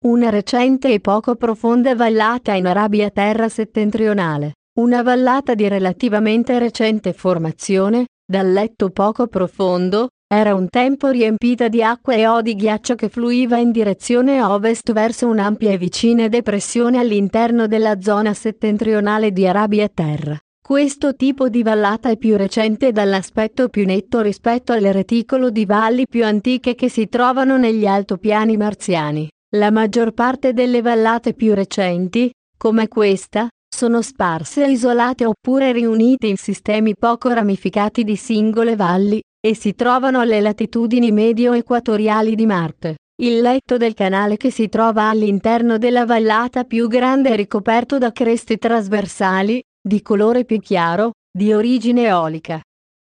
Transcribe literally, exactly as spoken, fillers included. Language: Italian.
Una recente e poco profonda vallata in Arabia Terra settentrionale. Una vallata di relativamente recente formazione, dal letto poco profondo, era un tempo riempita di acqua e o di ghiaccio che fluiva in direzione ovest verso un'ampia e vicina depressione all'interno della zona settentrionale di Arabia Terra. Questo tipo di vallata è più recente dall'aspetto più netto rispetto al reticolo di valli più antiche che si trovano negli altopiani marziani. La maggior parte delle vallate più recenti, come questa, sono sparse e isolate oppure riunite in sistemi poco ramificati di singole valli, e si trovano alle latitudini medio-equatoriali di Marte. Il letto del canale che si trova all'interno della vallata più grande è ricoperto da creste trasversali, di colore più chiaro, di origine eolica.